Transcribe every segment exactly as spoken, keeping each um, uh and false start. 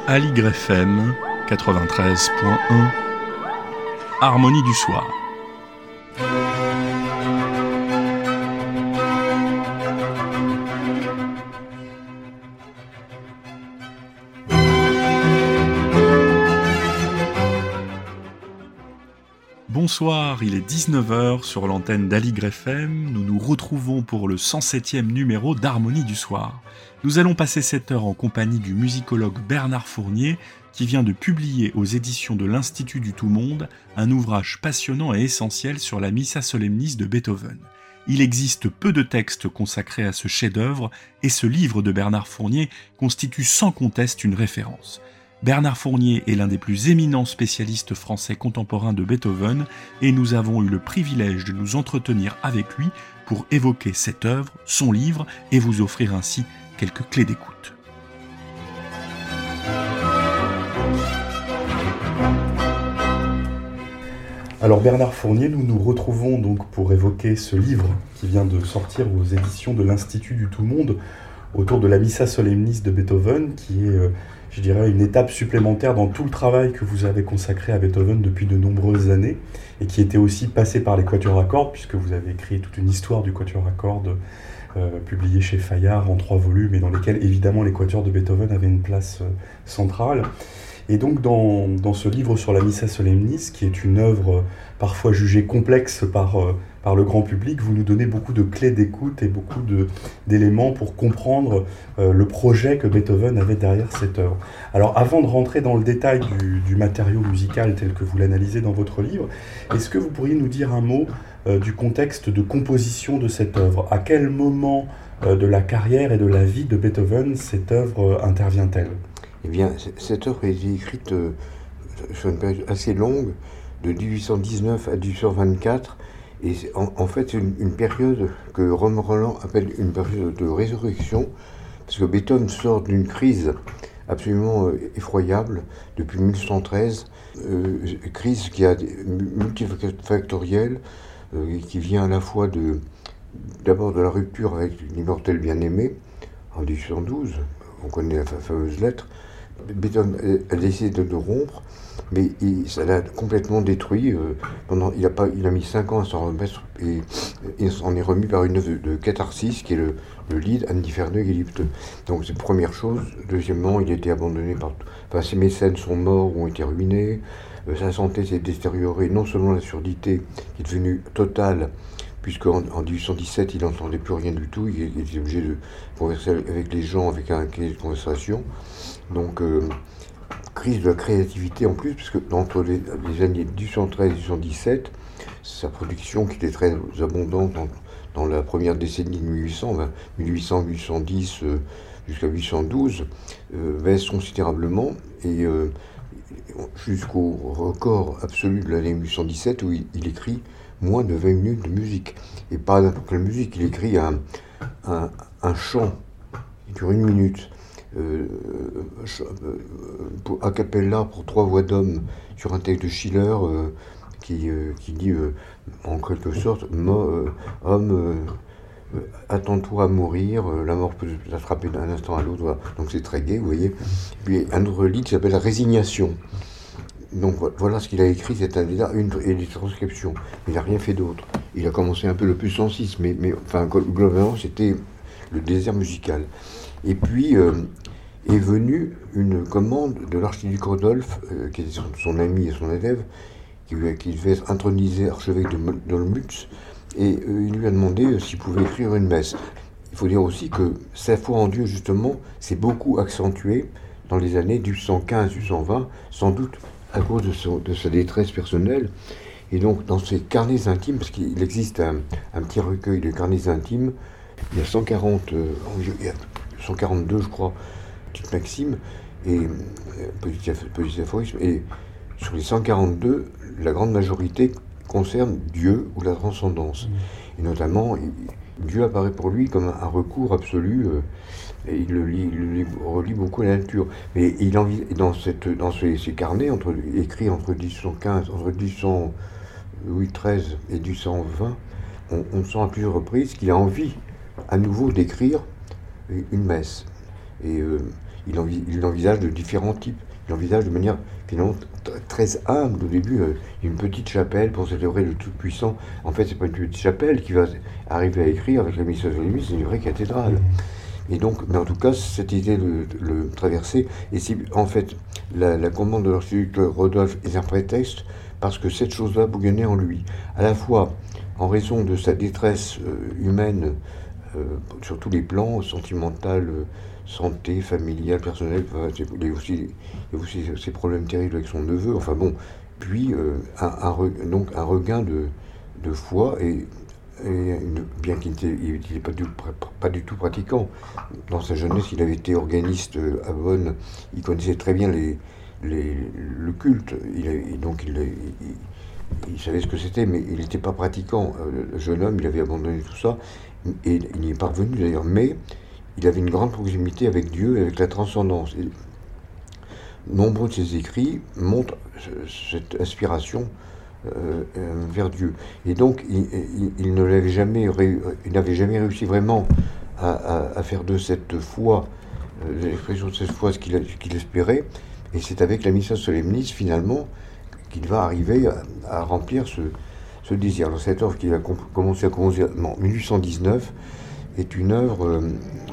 Aligre F M quatre-vingt-treize point un Harmonie du soir. Bonsoir, il est dix-neuf heures sur l'antenne d'Aligre F M. Nous nous retrouvons pour le cent septième numéro d'Harmonie du soir. Nous allons passer cette heure en compagnie du musicologue Bernard Fournier qui vient de publier aux éditions de l'Institut du Tout-Monde un ouvrage passionnant et essentiel sur la Missa Solemnis de Beethoven. Il existe peu de textes consacrés à ce chef-d'œuvre et ce livre de Bernard Fournier constitue sans conteste une référence. Bernard Fournier est l'un des plus éminents spécialistes français contemporains de Beethoven et nous avons eu le privilège de nous entretenir avec lui pour évoquer cette œuvre, son livre et vous offrir ainsi quelques clés d'écoute. Alors Bernard Fournier, nous nous retrouvons donc pour évoquer ce livre qui vient de sortir aux éditions de l'Institut du Tout-Monde autour de la Missa Solemnis de Beethoven, qui est, euh, je dirais, une étape supplémentaire dans tout le travail que vous avez consacré à Beethoven depuis de nombreuses années, et qui était aussi passé par les quatuors à cordes, puisque vous avez écrit toute une histoire du quatuor à cordes, euh, publiée chez Fayard en trois volumes, et dans lesquels, évidemment, les quatuors de Beethoven avaient une place euh, centrale. Et donc, dans, dans ce livre sur la Missa Solemnis, qui est une œuvre euh, parfois jugée complexe par... Euh, par le grand public, vous nous donnez beaucoup de clés d'écoute et beaucoup de, d'éléments pour comprendre euh, le projet que Beethoven avait derrière cette œuvre. Alors avant de rentrer dans le détail du, du matériau musical tel que vous l'analysez dans votre livre, est-ce que vous pourriez nous dire un mot euh, du contexte de composition de cette œuvre ? À quel moment euh, de la carrière et de la vie de Beethoven cette œuvre euh, intervient-elle ? Eh bien, cette œuvre a été écrite euh, sur une période assez longue, de dix-huit cent dix-neuf à dix-huit cent vingt-quatre, et en, en fait, c'est une, une période que Rome Roland appelle une période de résurrection, parce que Beethoven sort d'une crise absolument euh, effroyable depuis mille cent treize, euh, crise qui a multifactorielle, euh, qui vient à la fois de, d'abord de la rupture avec l'immortel bien-aimé en dix-huit cent douze, on connaît la fameuse lettre. Beethoven a décidé de, de rompre, mais il, ça l'a complètement détruit. Euh, pendant, il, a pas, il a mis cinq ans à s'en remettre et il s'en est remis par une œuvre de, de catharsis qui est le, le Lied an die ferne Geliebte. Donc c'est la première chose. Deuxièmement, il a été abandonné par... Enfin, ses mécènes sont morts ou ont été ruinés. Euh, sa santé s'est détériorée. Non seulement la surdité qui est devenue totale, puisqu'en en dix-huit cent dix-sept, il n'entendait plus rien du tout. Il, il était obligé de converser avec les gens avec un cahier de conversation. Donc, euh, crise de la créativité en plus, parce que entre les, les années dix-huit cent treize et dix-huit cent dix-sept, sa production qui était très abondante dans, dans la première décennie de mille huit cents, ben, mille huit cents, mille huit cent dix euh, jusqu'à mille huit cent douze, euh, baisse considérablement, et euh, jusqu'au record absolu de l'année mille huit cent dix-sept où il, il écrit moins de vingt minutes de musique. Et pas n'importe quelle musique, il écrit un, un, un chant qui dure une minute. Euh, pour, a cappella pour trois voix d'hommes sur un texte de Schiller euh, qui, euh, qui dit euh, en quelque sorte mo, euh, homme euh, attends-toi à mourir, euh, la mort peut t'attraper d'un instant à l'autre, voilà. Donc c'est très gai, vous voyez. Puis un autre livre qui s'appelle Résignation. Donc voilà ce qu'il a écrit cette année-là, une, et des transcriptions. Il n'a rien fait d'autre. Il a commencé un peu le plus en six, mais, mais enfin globalement c'était le désert musical. Et puis euh, est venue une commande de l'archiduc Rodolphe, euh, qui était son, son ami et son élève, qui, qui devait être intronisé archevêque de d'Olmütz, et euh, il lui a demandé euh, s'il pouvait écrire une messe. Il faut dire aussi que sa foi en Dieu, justement, s'est beaucoup accentuée dans les années mille huit cent quinze à mille huit cent vingt, sans doute à cause de, son, de sa détresse personnelle. Et donc, dans ses carnets intimes, parce qu'il existe un, un petit recueil de carnets intimes, il y a cent quarante... Euh, il y a cent quarante-deux, je crois, petites maximes et euh, petits, petits aphorismes. Et sur les cent quarante-deux, la grande majorité concerne Dieu ou la transcendance. Mmh. Et notamment, il, Dieu apparaît pour lui comme un, un recours absolu. Euh, et il le, lit, il le relie beaucoup à la nature. Mais il envie, dans, cette, dans ces, ces carnets, entre, écrits entre mille huit cent quinze, entre mille huit cent treize et mille huit cent vingt, on, on sent à plusieurs reprises qu'il a envie à nouveau d'écrire une messe. Et euh, il, envi, il envisage de différents types. Il envisage de manière finalement très humble. Au début, euh, une petite chapelle pour célébrer le Tout-Puissant. En fait, c'est pas une petite chapelle qui va arriver à écrire avec la Missa Solemnis, c'est une vraie cathédrale. Et donc, mais en tout cas, cette idée de, de le traverser, et si en fait la, la commande de l'archiduc Rodolphe est un prétexte, parce que cette chose-là bouillonnait en lui, à la fois en raison de sa détresse euh, humaine, euh, sur tous les plans, sentimental, euh, santé, familiale, personnelle, enfin, il y a aussi, il y a aussi ces problèmes terribles avec son neveu, enfin bon, puis euh, un, un, donc un regain de, de foi, et, et une, bien qu'il n'était pas, pas du tout pratiquant. Dans sa jeunesse, il avait été organiste à Bonn, il connaissait très bien les, les, le culte, il a, donc il, il, il savait ce que c'était, mais il n'était pas pratiquant. Le jeune homme, il avait abandonné tout ça, et il n'y est pas revenu d'ailleurs, mais il avait une grande proximité avec Dieu et avec la transcendance. Et nombreux de ses écrits montrent cette aspiration euh, vers Dieu. Et donc, il, il, il ne l'avait jamais, il n'avait jamais réussi vraiment à, à, à faire de cette foi, euh, l'expression de cette foi, ce qu'il, qu'il espérait. Et c'est avec la Missa Solemnis, finalement, qu'il va arriver à, à remplir ce, ce désir. Alors, cette œuvre qu'il a com- commencé à composer en dix-huit cent dix-neuf est une œuvre euh,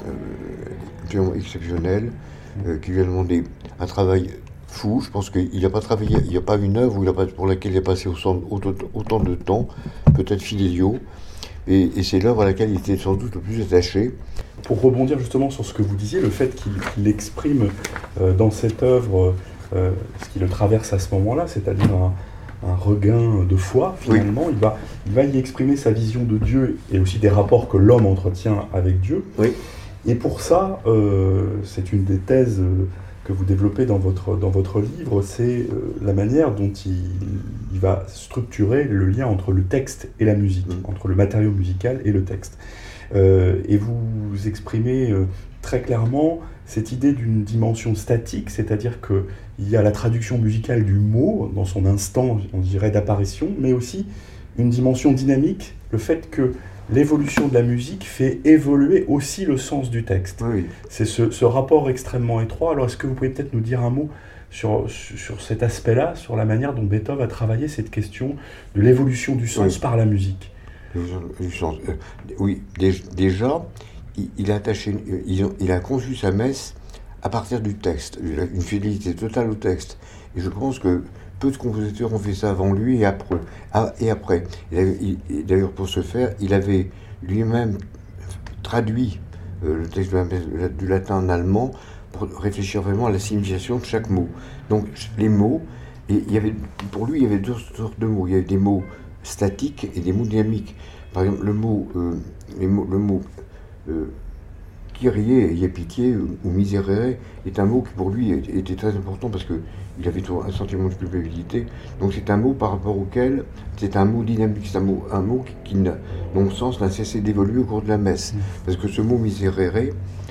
euh, exceptionnelle, euh, qui lui a demandé un travail fou. Je pense qu'il n'a pas travaillé, il n'y a pas une œuvre où il a pas, pour laquelle il a passé autant, autant de temps, peut-être Fidelio, et, et c'est l'œuvre à laquelle il était sans doute le plus attaché. Pour rebondir justement sur ce que vous disiez, le fait qu'il, qu'il exprime euh, dans cette œuvre euh, ce qui le traverse à ce moment-là, c'est-à-dire un, un regain de foi, finalement, oui. il, va, il va y exprimer sa vision de Dieu et aussi des rapports que l'homme entretient avec Dieu. Oui. Et pour ça, euh, c'est une des thèses euh, que vous développez dans votre, dans votre livre, c'est euh, la manière dont il, il va structurer le lien entre le texte et la musique, mmh. entre le matériau musical et le texte. Euh, et vous exprimez euh, très clairement cette idée d'une dimension statique, c'est-à-dire qu'il y a la traduction musicale du mot dans son instant, on dirait, d'apparition, mais aussi une dimension dynamique, le fait que l'évolution de la musique fait évoluer aussi le sens du texte. Oui. C'est ce, ce rapport extrêmement étroit. Alors, est-ce que vous pouvez peut-être nous dire un mot sur, sur cet aspect-là, sur la manière dont Beethoven a travaillé cette question de l'évolution du sens oui. par la musique ? Du sens. Euh, oui, déjà, il, il, a attaché, il, il a conçu sa messe à partir du texte, une fidélité totale au texte. Et je pense que peu de compositeurs ont fait ça avant lui et après. Et après. Il avait, il, d'ailleurs, pour ce faire, il avait lui-même traduit euh, le texte du latin en allemand pour réfléchir vraiment à la signification de chaque mot. Donc, les mots, et il y avait, pour lui, il y avait deux sortes de mots. Il y avait des mots statiques et des mots dynamiques. Par exemple, le mot, euh, les mots, le mot euh, Kyrie, ayez pitié, ou Miserere, est un mot qui pour lui était très important parce qu'il avait un sentiment de culpabilité. Donc c'est un mot par rapport auquel, c'est un mot dynamique, c'est un mot, un mot qui, qui n'a, dont le sens n'a cessé d'évoluer au cours de la messe. Parce que ce mot Miserere,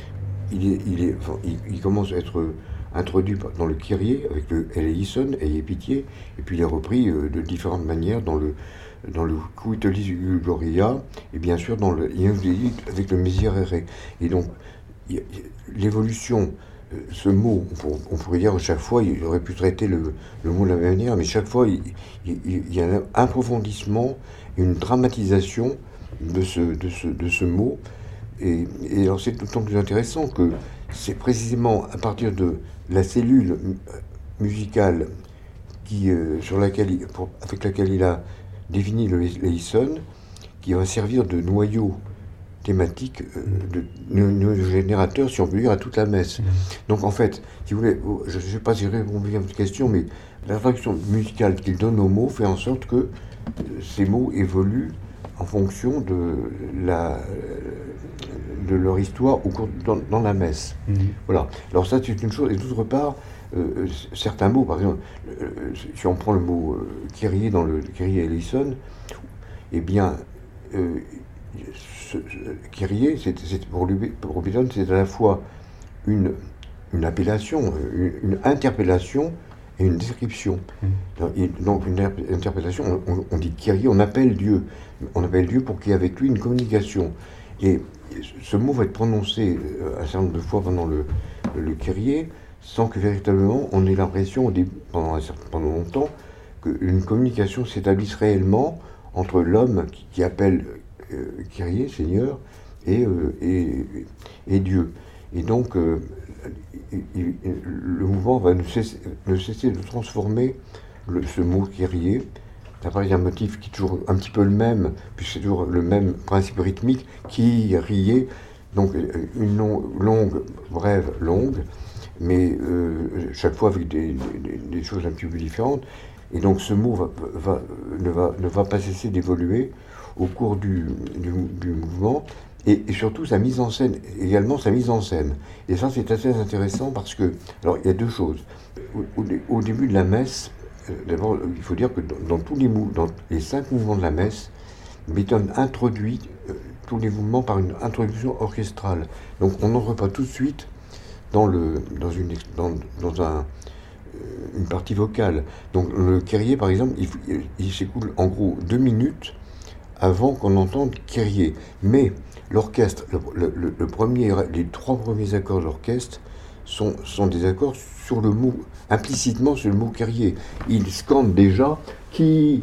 il, est, il, est, enfin, il, il commence à être introduit dans le Kyrie avec le Eleison, ayez pitié, et puis il est repris euh, de différentes manières dans le dans le Cuitolis Gloria, et bien sûr dans le avec le Miserere. Et donc, y a, l'évolution, euh, ce mot, on, on pourrait dire à chaque fois, il aurait pu traiter le, le mot de la même manière, mais chaque fois, il, il, il y a un approfondissement, une dramatisation de ce, de ce, de ce mot. Et, et alors, c'est d'autant plus intéressant que c'est précisément à partir de la cellule musicale qui, euh, sur laquelle il, pour, avec laquelle il a définit le Leison, qui va servir de noyau thématique, euh, de, de, de générateur, si on peut dire, à toute la messe. Mmh. Donc en fait, si vous voulez, je ne sais pas si j'ai répondu à votre question, mais la traduction musicale qu'il donne aux mots fait en sorte que ces mots évoluent en fonction de, la, de leur histoire au cours, dans, dans la messe. Mmh. Voilà. Alors ça, c'est une chose. Et d'autre part, Euh, certains mots, par exemple, euh, si on prend le mot euh, Kyrie dans le Kyrie eleison, eh bien, euh, ce, ce, Kyrie, c'est, c'est, pour, lui, pour Beethoven, c'est à la fois une, une appellation, une, une interpellation et une description. Mmh. Et donc, une interpellation, on, on dit Kyrie, on appelle Dieu. On appelle Dieu pour qu'il y ait avec lui une communication. Et ce mot va être prononcé un certain nombre de fois pendant le, le Kyrie, sans que véritablement on ait l'impression, pendant, un certain, pendant longtemps, qu'une communication s'établisse réellement entre l'homme qui, qui appelle euh, Kyrie, Seigneur, et, euh, et, et Dieu. Et donc, euh, il, il, le mouvement va ne cesser, ne cesser de transformer le, ce mot Kyrie. Ça paraît un motif qui est toujours un petit peu le même, puis c'est toujours le même principe rythmique, qui riait, donc une long, longue, brève, longue, mais euh, chaque fois avec des, des, des choses un petit peu différentes. Et donc ce mot va, va, ne, va, ne va pas cesser d'évoluer au cours du, du, du mouvement, et, et surtout sa mise en scène, également sa mise en scène. Et ça c'est assez intéressant parce que, alors il y a deux choses. Au, au, au début de la messe, d'abord, il faut dire que dans, dans tous les, mou- dans les cinq mouvements de la messe, Beethoven introduit euh, tous les mouvements par une introduction orchestrale. Donc on n'entre pas tout de suite dans, le, dans, une, dans, dans un, euh, une partie vocale. Donc le Kyrie, par exemple, il, il, il s'écoule en gros deux minutes avant qu'on entende Kyrie. Mais l'orchestre, le, le, le premier, les trois premiers accords de l'orchestre sont, sont des accords sur le mot, implicitement sur le mot Kyrie. Il scande déjà Kyrie.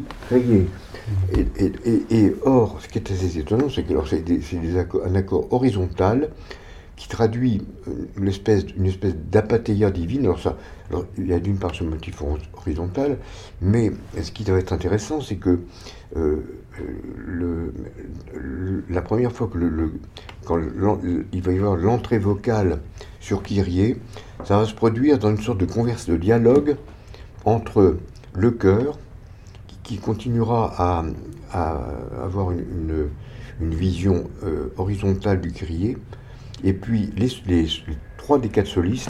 Et, et, et, et or, ce qui est assez étonnant, c'est que c'est, des, c'est des accords, un accord horizontal qui traduit une espèce, une espèce d'apatheia divine. Alors, ça, alors, il y a d'une part ce motif horizontal, mais ce qui doit être intéressant, c'est que euh, le, le, la première fois que le, le, quand le, il va y avoir l'entrée vocale sur Kyrie, ça va se produire dans une sorte de converse, de dialogue entre le chœur, qui, qui continuera à, à avoir une, une, une vision euh, horizontale du Kyrie, et puis les, les, les trois des quatre solistes,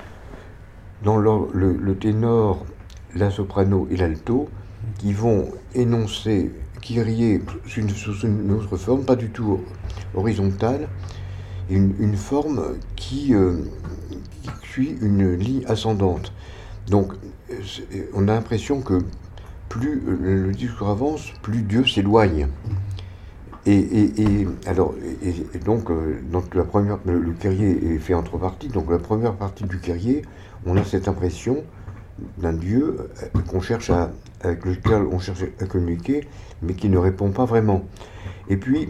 dans leur, le, le ténor, la soprano et l'alto, qui vont énoncer Kyrie sous une, sous une autre forme, pas du tout horizontale, une, une forme qui, euh, qui suit une ligne ascendante. Donc on a l'impression que plus le discours avance, plus Dieu s'éloigne. Et, et, et alors, et, et donc, euh, donc la première, le, le Kyrie est fait en trois parties. Donc la première partie du Kyrie, on a cette impression d'un Dieu qu'on cherche à, avec lequel on cherche à communiquer, mais qui ne répond pas vraiment. Et puis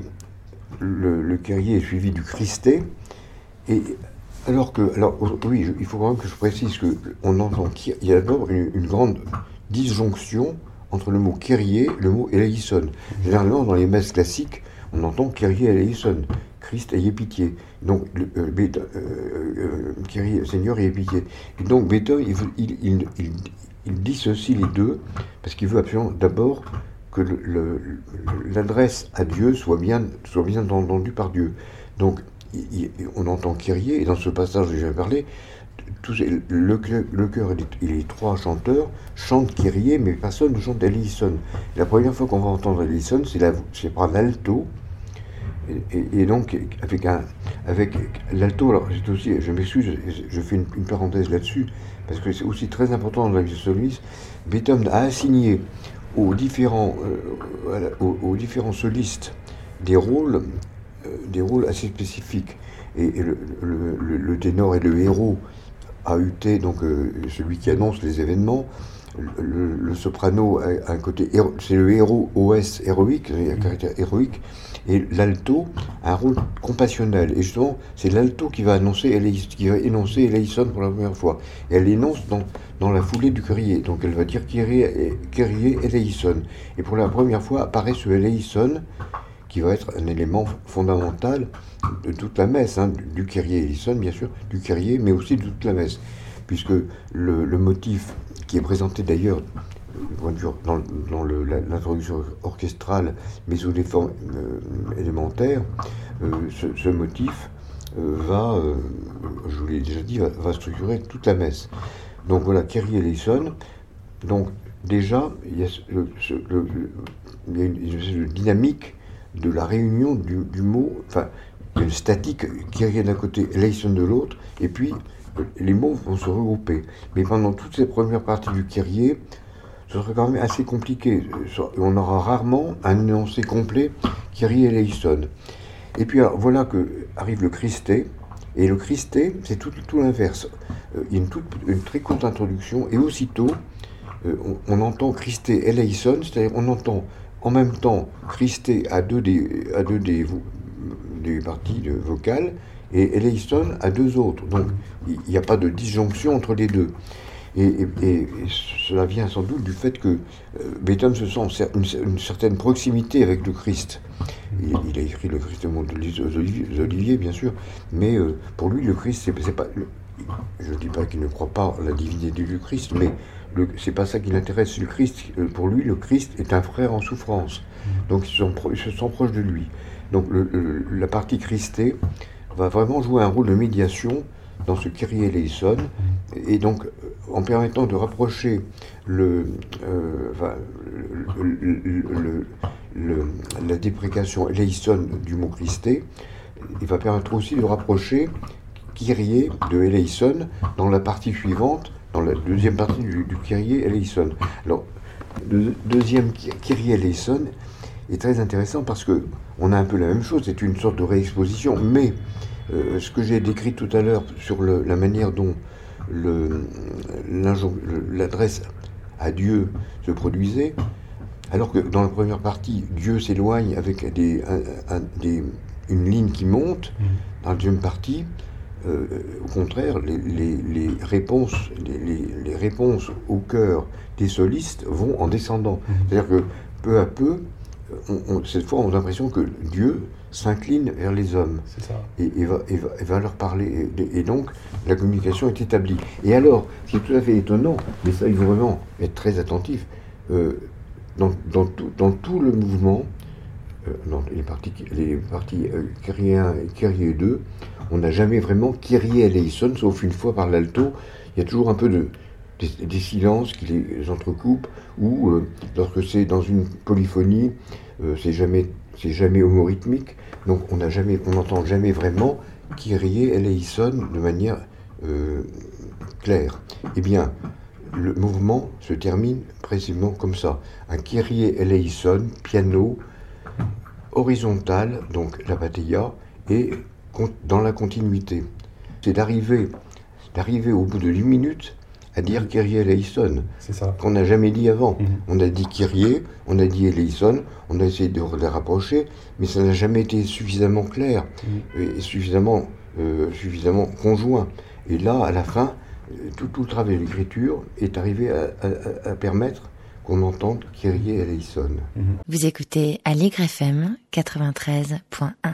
le, le Kyrie est suivi du Christé. Et alors que, alors oui, il faut quand même que je précise que on entend qu'il y a d'abord une, une grande disjonction entre le mot Kyrie et le mot eleison. Généralement, dans les messes classiques, on entend Kyrie eleison, Christ ayez pitié. Donc, euh, euh, euh, Kyrie, Seigneur ayez pitié. Et donc, Beethoven, il, il, il, il, il dissocie les deux, parce qu'il veut absolument d'abord que le, le, l'adresse à Dieu soit bien, soit bien entendue par Dieu. Donc, il, on entend Kyrie, et dans ce passage que j'ai parlé, Tout, le, le chœur et les trois chanteurs chantent Kyrie, mais personne ne chante eleison. La première fois qu'on va entendre eleison, c'est, la, c'est par l'alto, et, et, et donc avec, un, avec l'alto, alors c'est aussi, je m'excuse, je, je fais une, une parenthèse là-dessus, parce que c'est aussi très important dans la vie soliste. Beethoven a assigné aux différents, euh, aux, aux différents solistes des rôles, euh, des rôles assez spécifiques. Et, et le, le, le, le ténor est le héros, A U T, donc euh, celui qui annonce les événements. Le, le, le soprano a un côté, héro, c'est le héros O S héroïque, il y a un caractère héroïque, et l'alto a un rôle compassionnel. Et justement, c'est l'alto qui va annoncer, qui va énoncer eleison pour la première fois. Et elle l'énonce dans, dans la foulée du Kyrie. Donc elle va dire Kyrie, Kyrie eleison. Et pour la première fois apparaît ce eleison, qui va être un élément fondamental de toute la messe, hein, du Kyrie eleison, bien sûr, du Kyrie, mais aussi de toute la messe, puisque le, le motif qui est présenté d'ailleurs dans, dans le, la, l'introduction orchestrale, mais sous des formes euh, élémentaires, euh, ce, ce motif euh, va, euh, je vous l'ai déjà dit, va, va structurer toute la messe. Donc voilà, Kyrie eleison. Donc déjà, il y a, le, le, le, il y a une, une dynamique de la réunion du, du mot, enfin, il y a une statique Kyrie d'un côté, eleison de l'autre, et puis les mots vont se regrouper. Mais pendant toutes ces premières parties du Kyrie, ce serait quand même assez compliqué. On aura rarement un énoncé complet Kyrie eleison. Et puis alors, voilà que arrive le Christé, Et le Christé, c'est tout, tout l'inverse. Euh, il y a une, toute, une très courte introduction, et aussitôt, euh, on, on entend Christé eleison, c'est-à-dire on entend en même temps Christé à deux des, à deux des, des parties de vocales, et eleison à deux autres. Donc il n'y a pas de disjonction entre les deux. Et, et, et cela vient sans doute du fait que euh, Beethoven se sent une, une certaine proximité avec le Christ. Il, il a écrit le Christ au monde aux Oliviers, bien sûr, mais euh, pour lui, le Christ, c'est, c'est pas. Le, je ne dis pas qu'il ne croit pas à la divinité du Christ, mais le, c'est pas ça qui l'intéresse. Le Christ, pour lui, le Christ est un frère en souffrance. Donc ils, sont, ils se sentent proches de lui. Donc le, le, la partie Christée va vraiment jouer un rôle de médiation dans ce Kyrie eleison, et donc en permettant de rapprocher le, euh, enfin, le, le, le, le, la déprécation eleison du mot Christé, il va permettre aussi de rapprocher Kyrie de eleison dans la partie suivante, dans la deuxième partie du, du Kyrie eleison. Alors, le deuxième Kyrie eleison est très intéressant parce que on a un peu la même chose, c'est une sorte de réexposition, mais euh, ce que j'ai décrit tout à l'heure sur le, la manière dont le, l'adresse à Dieu se produisait, alors que dans la première partie, Dieu s'éloigne avec des, un, un, des, une ligne qui monte, dans la deuxième partie, euh, au contraire, les, les, les, réponses, les, les réponses au cœur des solistes vont en descendant. C'est-à-dire que peu à peu, on, on, cette fois, on a l'impression que Dieu s'incline vers les hommes et, et, va, et, va, et va leur parler. Et, et donc, la communication est établie. Et alors, ce qui est tout à fait étonnant, mais ça, il faut vraiment être très attentif, euh, dans, dans, tout, dans tout le mouvement, euh, dans les parties, les parties euh, Kyrie un et Kyrie deux, on n'a jamais vraiment Kyrie eleison, sauf une fois par l'alto. Il y a toujours un peu de, des, des silences qui les entrecoupent, ou euh, lorsque c'est dans une polyphonie, euh, c'est jamais, c'est jamais homorythmique, donc on n'a jamais, on n'entend jamais vraiment Kyrie eleison de manière euh, claire. Eh bien, le mouvement se termine précisément comme ça. Un Kyrie eleison, piano, horizontal, donc la batteria, et dans la continuité. C'est d'arriver, d'arriver au bout de dix minutes à dire Kyrie eleison, qu'on n'a jamais dit avant. Mm-hmm. On a dit Kyrie, on a dit eleison, on a essayé de les rapprocher, mais ça n'a jamais été suffisamment clair, mm-hmm. et suffisamment, euh, suffisamment conjoint. Et là, à la fin, tout, tout le travail de l'écriture est arrivé à, à, à permettre qu'on entende Kyrie eleison. Vous écoutez Allegre F M quatre-vingt-treize point un.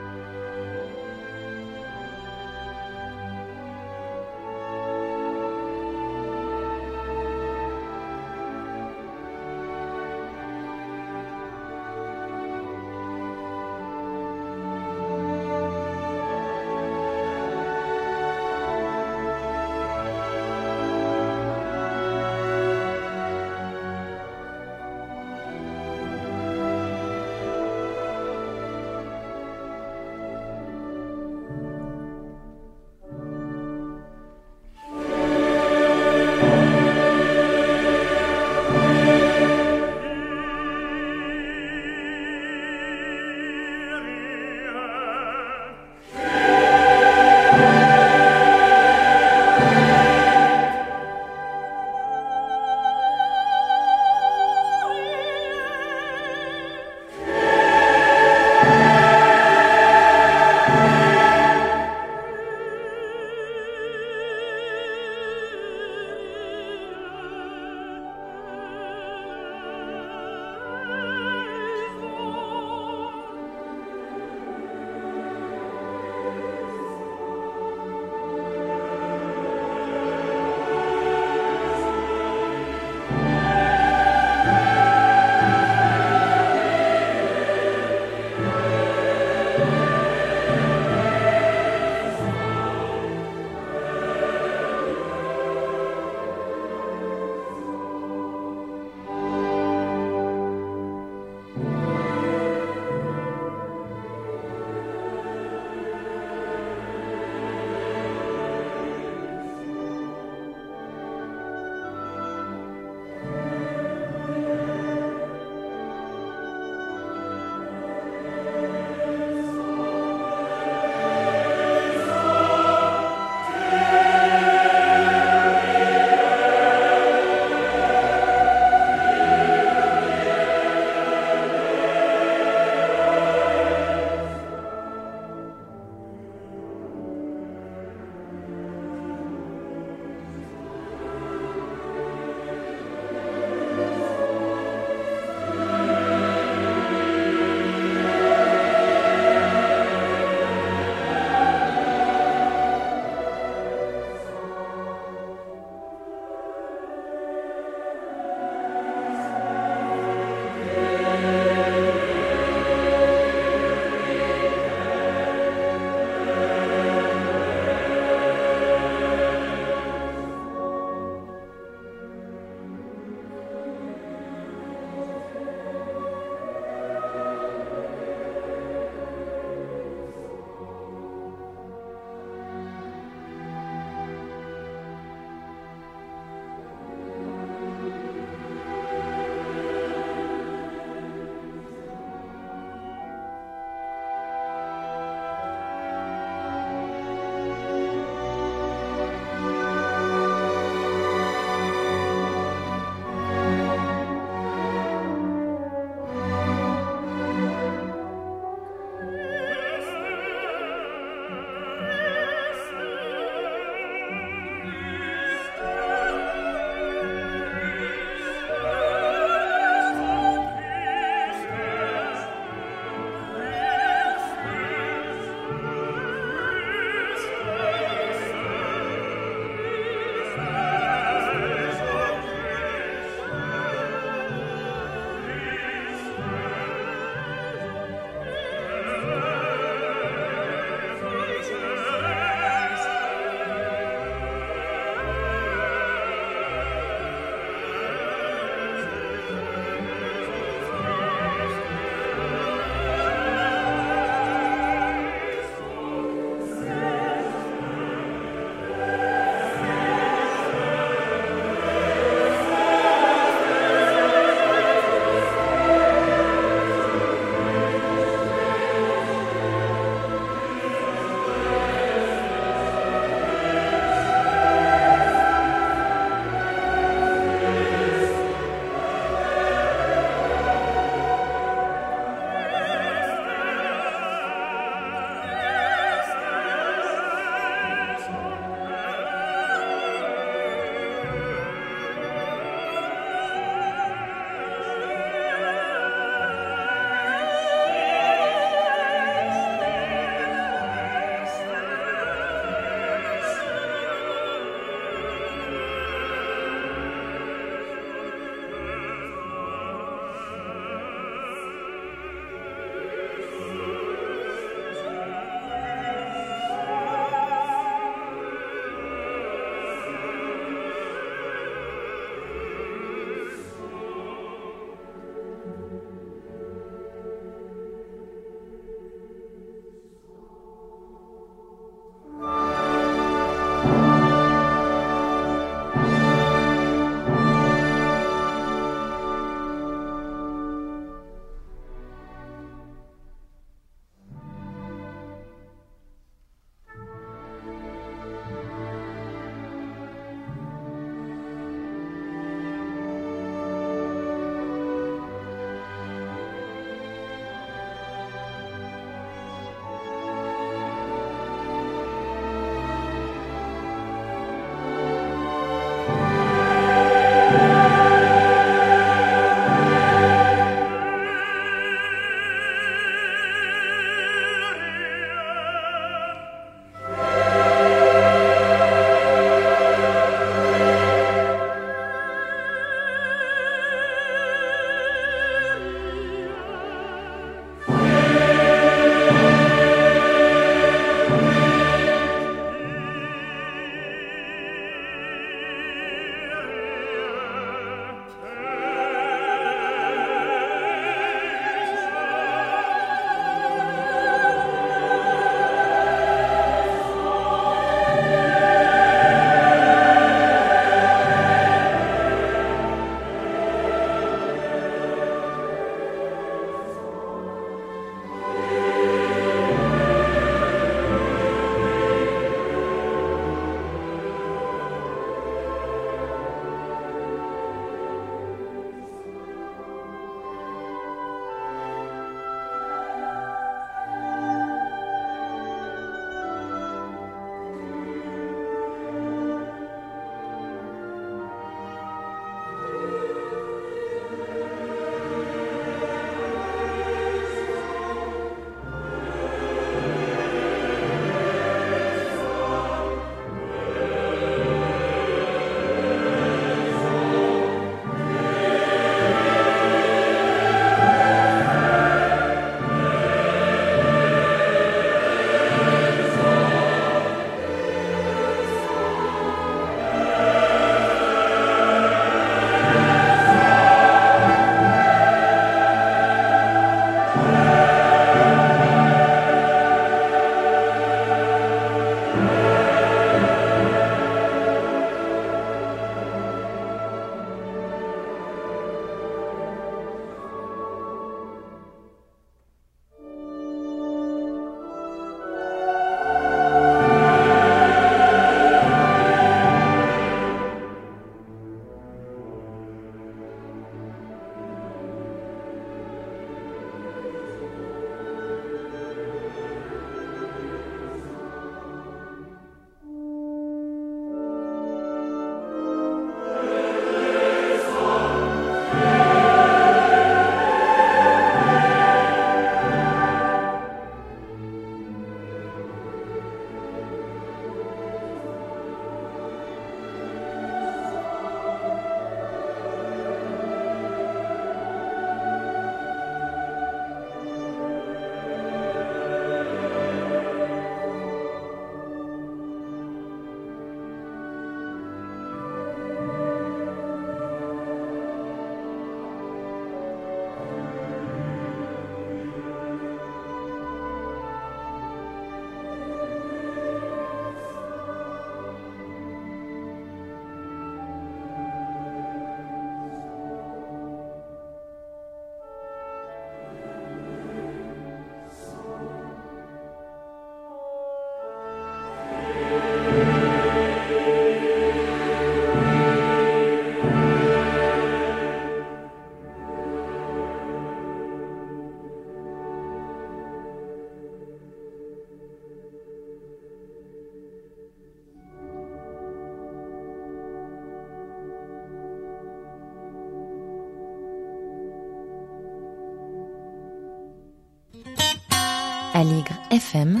Aligre F M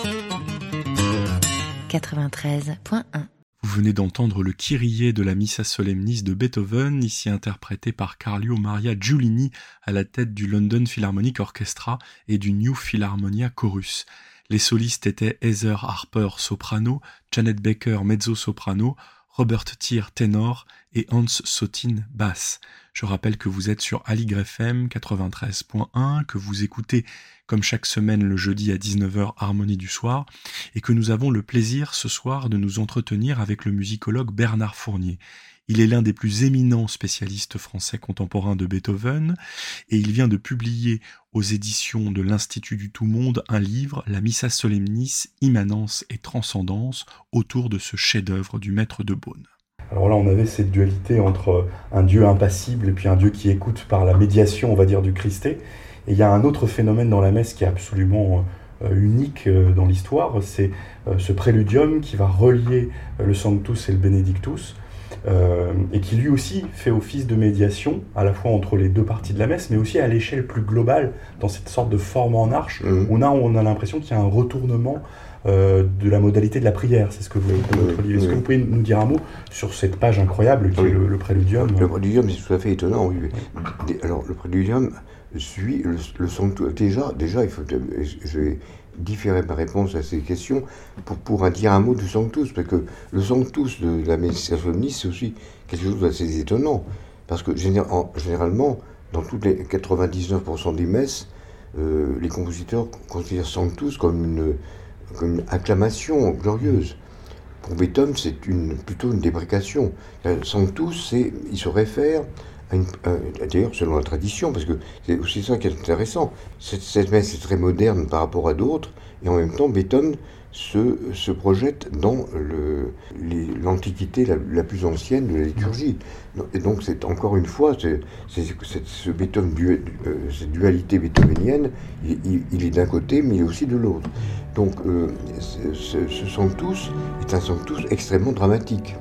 quatre-vingt-treize point un. Vous venez d'entendre le Kyrie de la Missa Solemnis de Beethoven, ici interprété par Carlo Maria Giulini à la tête du London Philharmonic Orchestra et du New Philharmonia Chorus. Les solistes étaient Heather Harper soprano, Janet Baker mezzo-soprano, Robert Thier ténor et Hans Sotin basse. Je rappelle que vous êtes sur Aligre F M quatre-vingt-treize point un, que vous écoutez comme chaque semaine le jeudi à dix-neuf heures Harmonie du soir, et que nous avons le plaisir ce soir de nous entretenir avec le musicologue Bernard Fournier. Il est l'un des plus éminents spécialistes français contemporains de Beethoven, et il vient de publier aux éditions de l'Institut du Tout-Monde un livre, La Missa Solemnis, Immanence et Transcendance, autour de ce chef-d'œuvre du maître de Beaune. Alors là, on avait cette dualité entre un Dieu impassible et puis un Dieu qui écoute par la médiation, on va dire, du Christé. Et il y a un autre phénomène dans la messe qui est absolument euh, unique euh, dans l'histoire, c'est euh, ce préludium qui va relier euh, le Sanctus et le Benedictus, euh, et qui lui aussi fait office de médiation, à la fois entre les deux parties de la messe, mais aussi à l'échelle plus globale, dans cette sorte de forme en arche, mmh. où on a, on a l'impression qu'il y a un retournement Euh, de la modalité de la prière, c'est ce que vous avez dans votre livre. Est-ce oui. que vous pouvez nous dire un mot sur cette page incroyable qui oui. est le, le préludium? Le préludium, c'est tout à fait étonnant, oui. oui. Alors, le préludium suit le, le sanctus. Déjà, déjà, il faut, je vais différer ma réponse à ces questions pour, pour dire un mot du sanctus, parce que le sanctus de la Missa Solemnis, c'est aussi quelque chose d'assez étonnant, parce que général, en, généralement, dans toutes les quatre-vingt-dix-neuf pour cent des messes, euh, les compositeurs considèrent sanctus comme une comme une acclamation glorieuse. Pour Beethoven, c'est une, plutôt une déprécation. Sanctus, c'est, il se réfère à une... Euh, d'ailleurs, selon la tradition, parce que c'est aussi ça qui est intéressant. Cette, cette messe est très moderne par rapport à d'autres, et en même temps, Beethoven se, se projette dans le, les, l'antiquité la, la plus ancienne de la liturgie. Et donc, c'est encore une fois, c'est, c'est, c'est, ce Beethoven, du, euh, cette dualité beethovenienne, il, il, il est d'un côté, mais il est aussi de l'autre. Donc, euh, ce, ce sanctus est un sanctus extrêmement dramatique.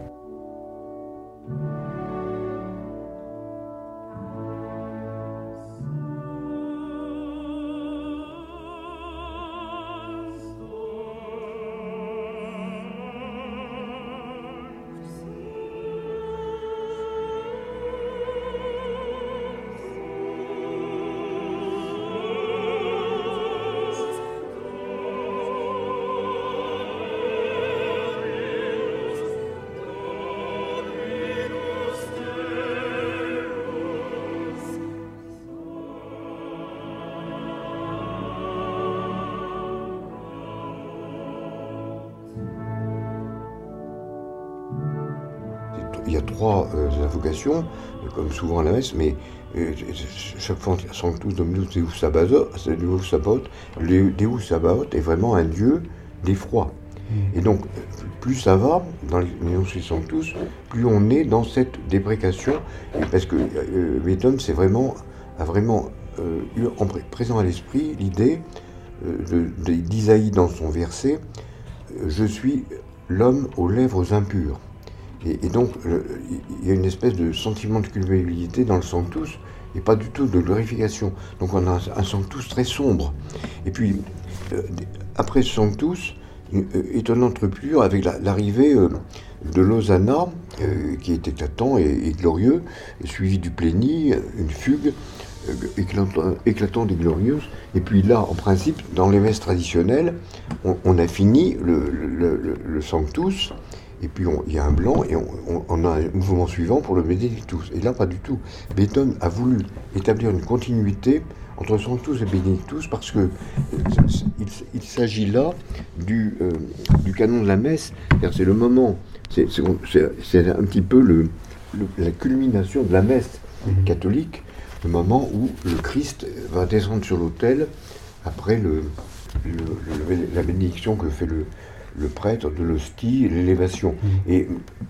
Il y a trois euh, invocations, comme souvent à la messe, mais euh, chaque fois, Sanctus Dominus Deus Sabaoth, Deus Sabaoth, Deus Sabaoth est vraiment un dieu d'effroi. Et donc, plus ça va, dans les notions Sanctus, plus on est dans cette déprécation, parce que euh, Beethoven c'est vraiment, a vraiment euh, eu en pré- présent à l'esprit l'idée euh, de, d'Isaïe dans son verset euh, « Je suis l'homme aux lèvres impures ». Et, et donc, il y a une espèce de sentiment de culpabilité dans le Sanctus, et pas du tout de glorification. Donc on a un, un Sanctus très sombre. Et puis, euh, après ce Sanctus, une euh, étonnante rupture avec la, l'arrivée euh, de l'Hosanna, euh, qui est éclatant et, et glorieux, suivi du Pléni, une fugue, euh, éclatant, éclatante et glorieuse. Et puis là, en principe, dans les messes traditionnelles, on, on a fini le, le, le, le Sanctus, et puis il y a un blanc et on, on, on a un mouvement suivant pour le Benedictus. Et là, pas du tout. Beethoven a voulu établir une continuité entre Sanctus et Benedictus parce que il, il s'agit là du, euh, du canon de la messe. C'est-à-dire, c'est le moment, c'est, c'est, c'est un petit peu le, le, la culmination de la messe catholique, le moment où le Christ va descendre sur l'autel après le, le, le, la bénédiction que fait le le prêtre de l'hostie et l'élévation. Mmh. Et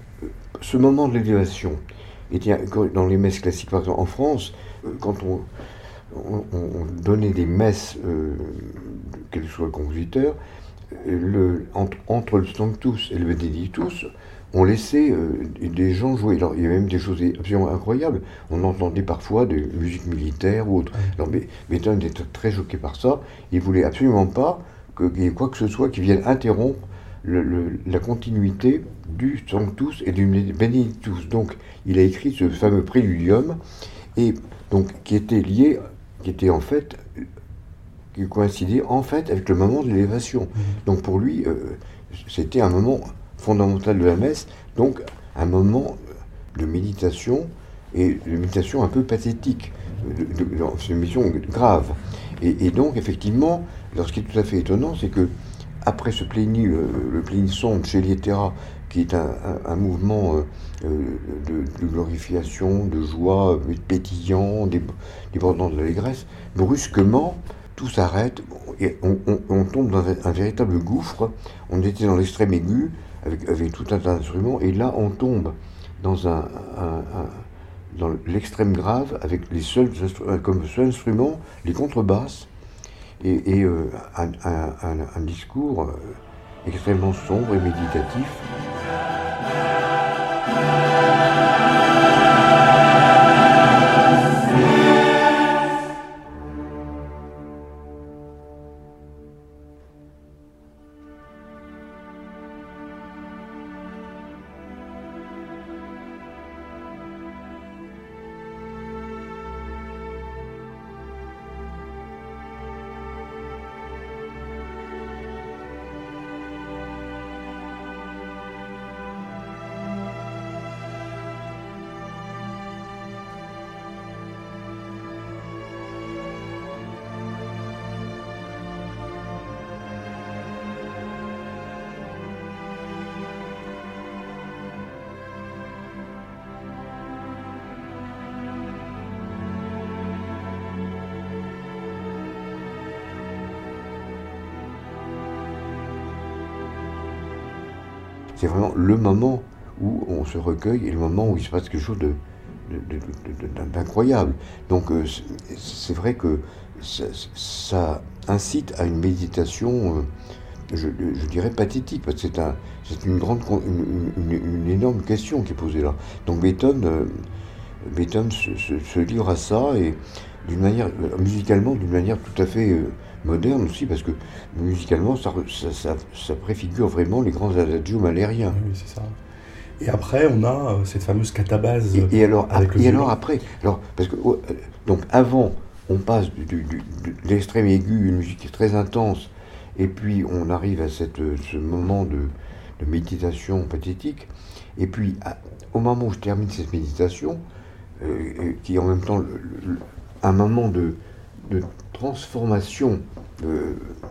ce moment de l'élévation, était dans les messes classiques, par exemple en France, quand on, on, on donnait des messes, euh, quel que soit le compositeur, le, entre, entre le Sanctus et le Benedictus, on laissait euh, des gens jouer. Alors, il y avait même des choses absolument incroyables. On entendait parfois des musiques militaires ou autres. Alors, Beethoven était très choqué par ça. Il voulait absolument pas qu'il y ait quoi que ce soit qui vienne interrompre le, le, la continuité du Sanctus et du Benedictus. Donc, il a écrit ce fameux préludium, et donc qui était lié, qui était en fait, qui coïncidait en fait avec le moment de l'élévation. Mmh. Donc, pour lui, euh, c'était un moment fondamental de la messe, donc un moment de méditation, et de méditation un peu pathétique, c'est une mission grave. Et, et donc, effectivement, alors ce qui est tout à fait étonnant, c'est que après ce pléni, euh, le plénisson de Lietera, qui est un, un, un mouvement euh, de, de glorification, de joie, pétillant, débordant de l'allégresse, brusquement, tout s'arrête, et on, on, on tombe dans un, un véritable gouffre. On était dans l'extrême aigu, avec, avec tout un tas d'instruments, et là, on tombe dans, un, un, un, dans l'extrême grave, avec les seuls, comme seul instrument, les contrebasses, et, et euh, un, un, un, un discours euh, extrêmement sombre et méditatif. C'est vraiment le moment où on se recueille et le moment où il se passe quelque chose de, de, de, de, de, d'incroyable. Donc euh, c'est, c'est vrai que ça, ça incite à une méditation, euh, je, je dirais pathétique, parce que c'est, un, c'est une, grande, une, une, une énorme question qui est posée là. Donc Beethoven, euh, Beethoven se, se, se livre à ça, et d'une manière, musicalement, d'une manière tout à fait... Euh, moderne aussi, parce que musicalement, ça, ça, ça, ça préfigure vraiment les grands adagios malériens. Oui, c'est ça. Et après, on a euh, cette fameuse catabase. Et, et alors, avec après, le et alors après, alors, parce que, euh, donc avant, on passe du, du, du, de l'extrême aigu, une musique très intense, et puis on arrive à cette, ce moment de, de méditation pathétique, et puis à, au moment où je termine cette méditation, euh, qui est en même temps le, le, un moment de, de transformation euh,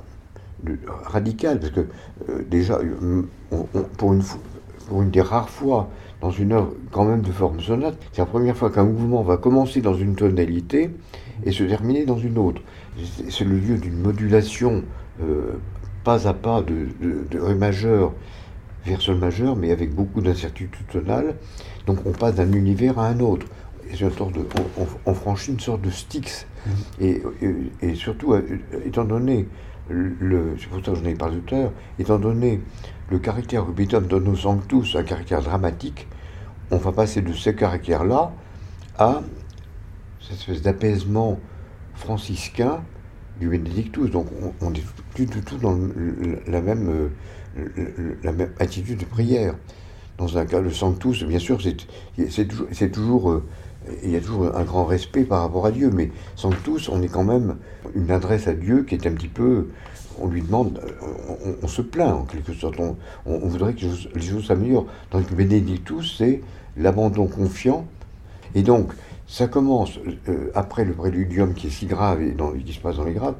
de, radicale, parce que euh, déjà, on, on, pour, une, pour une des rares fois dans une œuvre quand même de forme sonate, c'est la première fois qu'un mouvement va commencer dans une tonalité et se terminer dans une autre. C'est, c'est le lieu d'une modulation euh, pas à pas de, de, de ré majeur vers sol majeur, mais avec beaucoup d'incertitude tonale. Donc on passe d'un univers à un autre. C'est une sorte de, on, on franchit une sorte de Styx. Et, et, et surtout, étant donné, le, c'est pour ça que j'en ai parlé tout à l'heure, étant donné le caractère que Beethoven donne au Sanctus, un caractère dramatique, on va passer de ce caractère-là à cette espèce d'apaisement franciscain du Benedictus. Donc on n'est plus du tout dans le, la, même, la même attitude de prière. Dans un cas, le Sanctus, bien sûr, c'est, c'est toujours... C'est toujours il y a toujours un grand respect par rapport à Dieu, mais Sanctus, on est quand même une adresse à Dieu qui est un petit peu... On lui demande... On, on se plaint, en quelque sorte. On, on, on voudrait que les choses s'améliorent. Tandis que Benedictus, c'est l'abandon confiant. Et donc, ça commence, euh, après le préludium qui est si grave et dans, qui se passe dans les graves,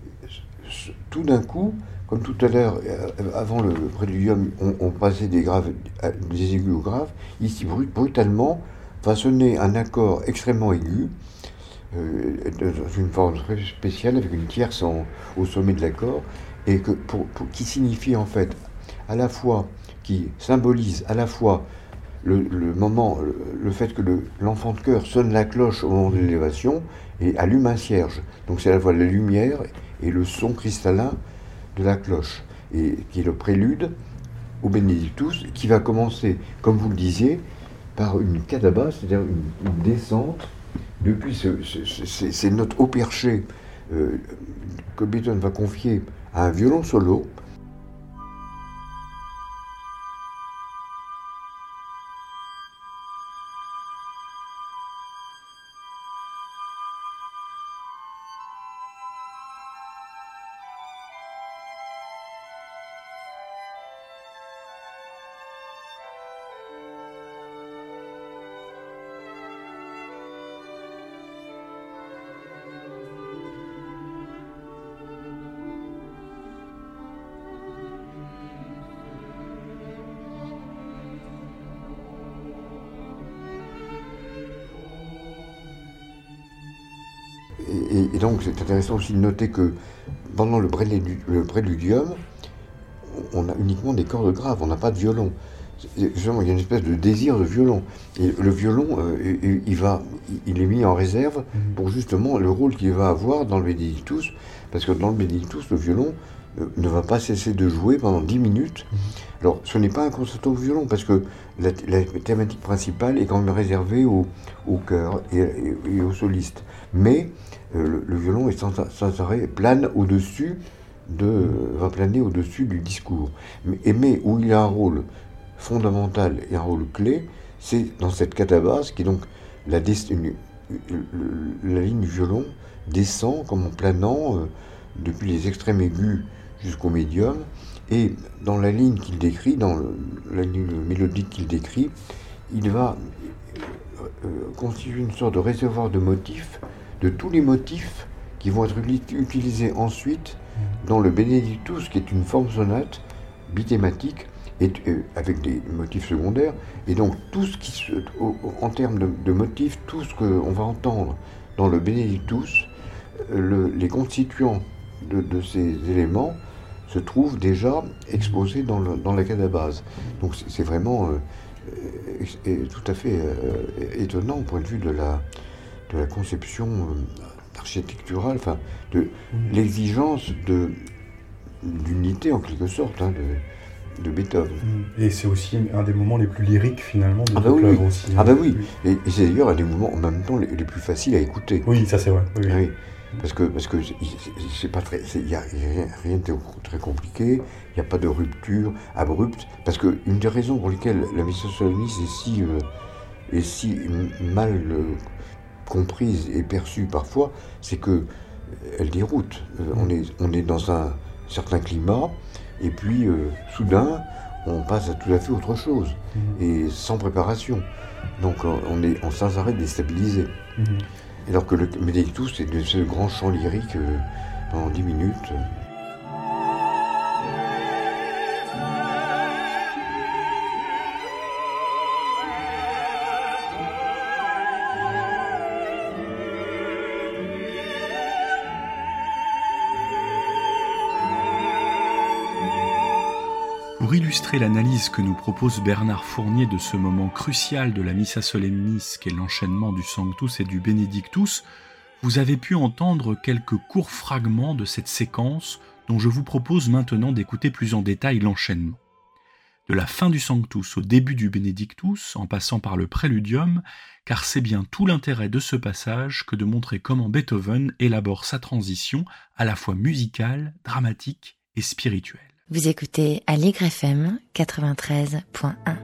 tout d'un coup, comme tout à l'heure, euh, avant le préludium, on, on passait des graves, des aigus aux graves, ici, brut, brutalement, va sonner un accord extrêmement aigu, euh, dans une forme très spéciale, avec une tierce en, au sommet de l'accord, et que pour, pour, qui signifie en fait, à la fois, qui symbolise à la fois le, le moment, le, le fait que le, l'enfant de chœur sonne la cloche au moment de l'élévation, et allume un cierge. Donc c'est à la fois la lumière et le son cristallin de la cloche, et qui est le prélude au Benedictus, qui va commencer, comme vous le disiez, par une cadaba, c'est-à-dire une, une descente depuis ce, ce, ce, ces notes haut perchées euh, que Beethoven va confier à un violon solo. Et, et donc c'est intéressant aussi de noter que pendant le, préludium, le préludium, on a uniquement des cordes graves, on n'a pas de violon. Justement, il y a une espèce de désir de violon. Et le violon, euh, il, il, va, il est mis en réserve pour justement le rôle qu'il va avoir dans le Benedictus, parce que dans le Benedictus, le violon euh, ne va pas cesser de jouer pendant dix minutes. Alors, ce n'est pas un concerto violon, parce que la, la thématique principale est quand même réservée au, au chœur et, et, et aux solistes. Mais euh, le, le violon est sans, sans arrêt plane au-dessus de, euh, va planer au-dessus du discours. Mais, mais où il a un rôle fondamental et un rôle clé, c'est dans cette catabasse qui est donc la, une, la ligne du violon descend comme en planant euh, depuis les extrêmes aigus jusqu'au médium, et dans la ligne qu'il décrit, dans le, la ligne mélodique qu'il décrit, il va euh, constituer une sorte de réservoir de motifs, de tous les motifs qui vont être utilisés ensuite dans le Benedictus, qui est une forme sonate bithématique, et, euh, avec des motifs secondaires, et donc tout ce qui se, au, en termes de, de motifs, tout ce qu'on va entendre dans le Benedictus, euh, le, les constituants de, de ces éléments se trouvent déjà exposés dans, le, dans la cadabase. Donc c'est, c'est vraiment euh, euh, tout à fait euh, étonnant au point de vue de la, de la conception euh, architecturale, enfin de l'exigence de, d'unité en quelque sorte, hein, de, de Beethoven. Et c'est aussi un des moments les plus lyriques finalement de ah toute bah l'œuvre oui. aussi. Ah bah oui, et, et c'est d'ailleurs un des moments en même temps les, les plus faciles à écouter. Oui, ça c'est vrai. Oui, oui. Parce que parce que c'est pas très, il y a rien, rien de très compliqué, il n'y a pas de rupture abrupte. Parce que une des raisons pour lesquelles la Missa Solemnis est si euh, est si mal euh, comprise et perçue parfois, c'est que elle déroute. Euh, on est on est dans un certain climat. Et puis, euh, soudain, on passe à tout à fait autre chose, mmh. et sans préparation. Donc, on est on sans arrêt déstabilisé. Mmh. Alors que le Benedictus, c'est de ce grand chant lyrique euh, pendant dix minutes. Pour illustrer l'analyse que nous propose Bernard Fournier de ce moment crucial de la Missa Solemnis qu'est l'enchaînement du Sanctus et du Benedictus, vous avez pu entendre quelques courts fragments de cette séquence dont je vous propose maintenant d'écouter plus en détail l'enchaînement. De la fin du Sanctus au début du Benedictus, en passant par le Préludium, car c'est bien tout l'intérêt de ce passage que de montrer comment Beethoven élabore sa transition à la fois musicale, dramatique et spirituelle. Vous écoutez Aligre F M quatre-vingt-treize point un.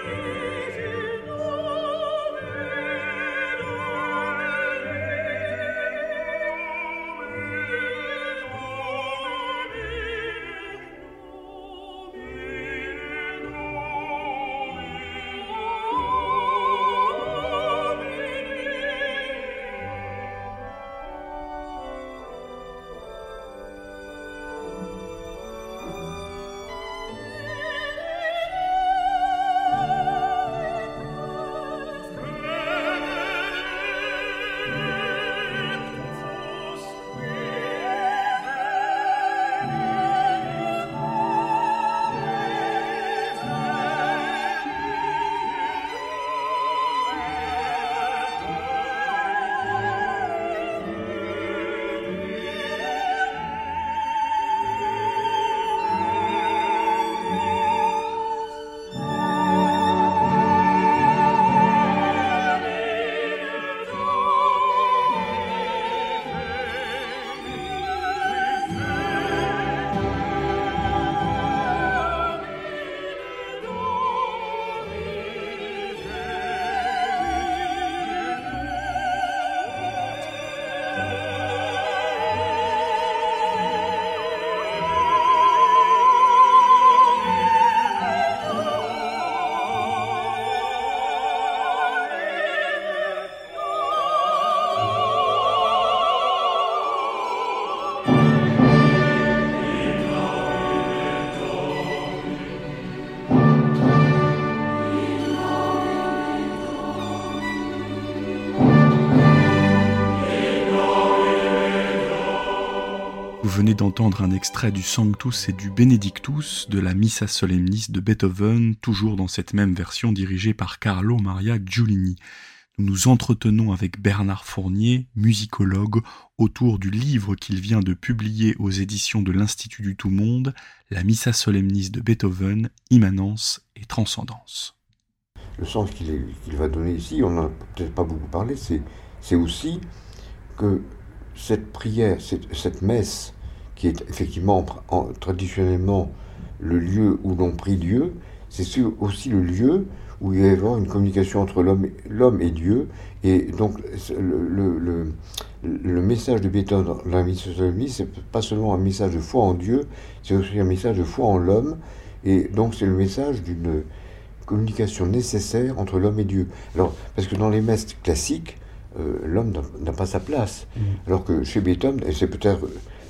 Vous venez d'entendre un extrait du Sanctus et du Benedictus de la Missa Solemnis de Beethoven, toujours dans cette même version dirigée par Carlo Maria Giulini. Nous nous entretenons avec Bernard Fournier, musicologue, autour du livre qu'il vient de publier aux éditions de l'Institut du Tout-Monde, la Missa Solemnis de Beethoven, Immanence et Transcendance. Le sens qu'il, est, qu'il va donner ici, on n'en a peut-être pas beaucoup parlé, c'est, c'est aussi que cette prière, cette, cette messe, qui est effectivement en, traditionnellement le lieu où l'on prie Dieu, c'est aussi le lieu où il va y avoir une communication entre l'homme, l'homme et Dieu. Et donc le, le, le, le message de Beethoven dans la Missa Solemnis, c'est pas seulement un message de foi en Dieu, c'est aussi un message de foi en l'homme. Et donc c'est le message d'une communication nécessaire entre l'homme et Dieu. Alors, parce que dans les messes classiques, euh, l'homme n'a, n'a pas sa place. Mmh. Alors que chez Beethoven, et c'est peut-être...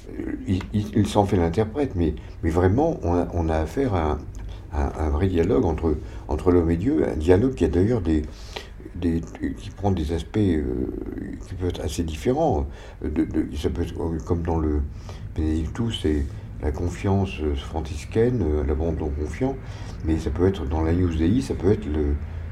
Il, il, il s'en fait l'interprète, mais, mais vraiment, on a, on a affaire à un, à un vrai dialogue entre, entre l'homme et Dieu, un dialogue qui a d'ailleurs des, des, qui prend des aspects euh, qui peuvent être assez différents. De, de, ça peut être comme dans le Benedictus, c'est la confiance franciscaine, l'abandon confiant, mais ça peut être dans l'Agnus Dei, ça peut être le,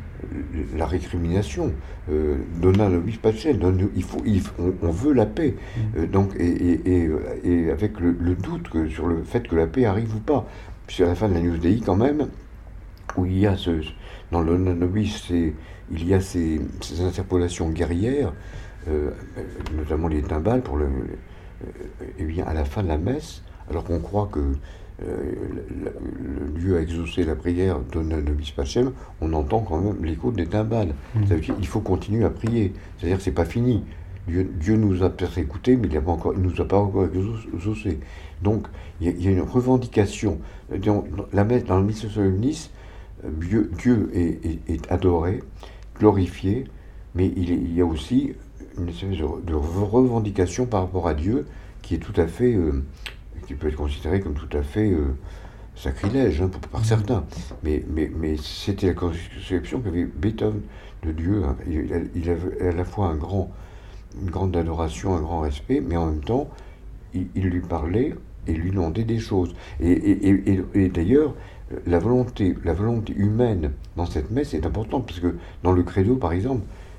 la récrimination, euh, donna nobis pacem, il faut, il faut, on, on veut la paix, euh, donc et, et, et, et avec le, le doute que, sur le fait que la paix arrive ou pas. Puis à la fin de l'Agnus Dei quand même, où il y a ce, dans le donna nobis, c'est, il y a ces, ces interpolations guerrières, euh, notamment les timbales pour le, euh, et bien à la fin de la messe, alors qu'on croit que Euh, le, le Dieu a exaucé la prière donna nobis pacem, on entend quand même l'écho des timbales. Mmh. Ça veut dire qu'il faut continuer à prier. C'est-à-dire que c'est pas fini. Dieu, Dieu nous a peut-être écoutés, mais il ne nous a pas encore exaucés. Donc il y, y a une revendication. Dans, dans la messe, dans le Missa Solemnis, Dieu, Dieu est, est, est adoré, glorifié, mais il, est, il y a aussi une espèce de, de revendication par rapport à Dieu qui est tout à fait euh, qui peut être considéré comme tout à fait euh, sacrilège hein, par certains. Mais, mais, mais c'était la conception qu'avait Beethoven de Dieu. Hein. Il, il avait à la fois un grand, une grande adoration, un grand respect, mais en même temps, il, il lui parlait et lui demandait des choses. Et, et, et, et, et d'ailleurs, la volonté, la volonté humaine dans cette messe est importante, parce que dans le credo, par exemple,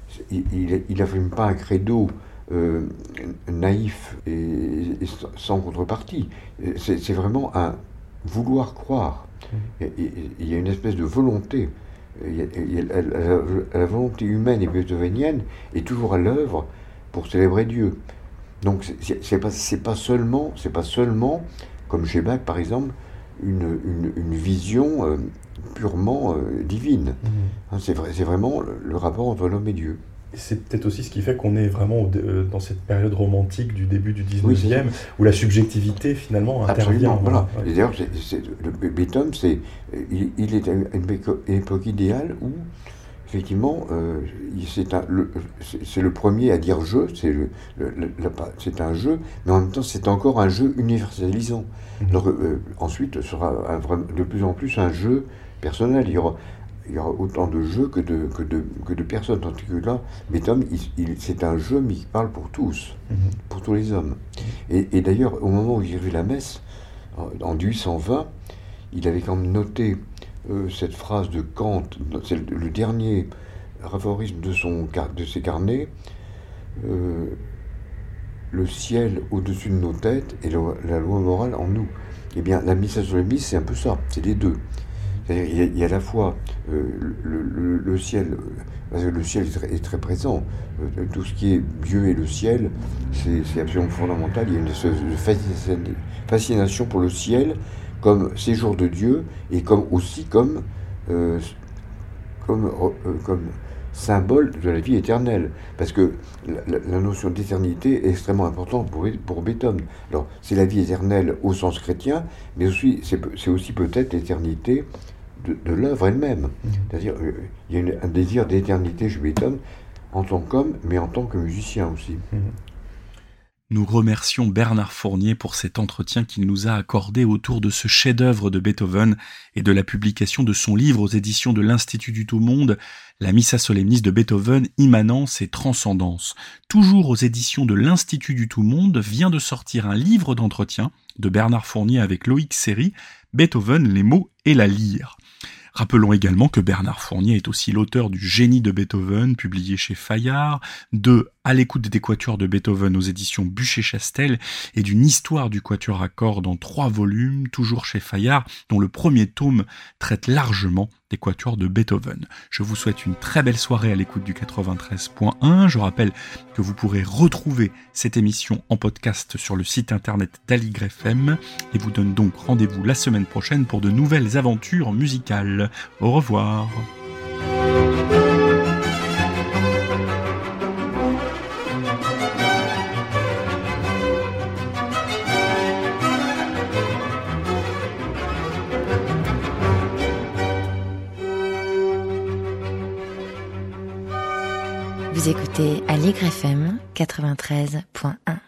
il n'affirme pas un credo Euh, naïf et, et sans contrepartie. C'est, c'est vraiment un vouloir croire. Mmh. Et, et, et, il y a une espèce de volonté. Il y a, il y a, la, la volonté humaine et beethovenienne est toujours à l'œuvre pour célébrer Dieu. Donc c'est, c'est, pas, c'est pas seulement, c'est pas seulement, comme chez Bach par exemple, une, une, une vision euh, purement euh, divine. Mmh. C'est, vrai, c'est vraiment le, le rapport entre l'homme et Dieu. Et c'est peut-être aussi ce qui fait qu'on est vraiment au, euh, dans cette période romantique du début du dix-neuvième, oui, où la subjectivité finalement intervient. Absolument, voilà. Ouais. Et d'ailleurs, c'est, c'est, le Beethoven, c'est, il, il est à une époque idéale où, effectivement, euh, c'est, un, le, c'est, c'est le premier à dire jeu, c'est, le, le, le, c'est un jeu, mais en même temps, c'est encore un jeu universalisant. Mmh. Alors, euh, ensuite, ce sera un, de plus en plus un jeu personnel. Il y aura, il y aura autant de jeux que de, que de, que de personnes. Tandis que là, Beethoven, il, il, c'est un jeu, mais il parle pour tous, mmh. pour tous les hommes. Et, et d'ailleurs, au moment où j'ai vu la messe, en dix-huit cent vingt, il avait quand même noté euh, cette phrase de Kant, c'est le, le dernier aphorisme de, son, de ses carnets, euh, le ciel au-dessus de nos têtes et le, la loi morale en nous. Eh bien, la Missa Solemnis, c'est un peu ça, c'est les deux. C'est-à-dire, il, y a, il y a à la fois euh, le, le, le ciel, parce que le ciel est très, est très présent, euh, tout ce qui est Dieu et le ciel, c'est, c'est absolument fondamental. Il y a une espèce de fascination pour le ciel comme séjour de Dieu et comme aussi comme, euh, comme, euh, comme symbole de la vie éternelle. Parce que la, la notion d'éternité est extrêmement importante pour, pour Beethoven. Alors, c'est la vie éternelle au sens chrétien, mais aussi, c'est, c'est aussi peut-être l'éternité de, de l'œuvre elle-même. Mmh. C'est-à-dire, euh, il y a une, un désir d'éternité chez Beethoven en tant qu'homme, mais en tant que musicien aussi. Mmh. Nous remercions Bernard Fournier pour cet entretien qu'il nous a accordé autour de ce chef-d'œuvre de Beethoven et de la publication de son livre aux éditions de l'Institut du Tout-Monde, La Missa Solemnis de Beethoven, Immanence et Transcendance. Toujours aux éditions de l'Institut du Tout-Monde vient de sortir un livre d'entretien de Bernard Fournier avec Loïc Séry, Beethoven, les mots et la lyre. Rappelons également que Bernard Fournier est aussi l'auteur du Génie de Beethoven, publié chez Fayard, de À l'écoute des quatuors de Beethoven aux éditions Buchet-Chastel et d'une histoire du quatuor à cordes en trois volumes, toujours chez Fayard, dont le premier tome traite largement des quatuors de Beethoven. Je vous souhaite une très belle soirée à l'écoute du quatre-vingt-treize point un. Je rappelle que vous pourrez retrouver cette émission en podcast sur le site internet d'Aligre F M et vous donne donc rendez-vous la semaine prochaine pour de nouvelles aventures musicales. Au revoir. Vous écoutez Aligre F M quatre-vingt-treize point un.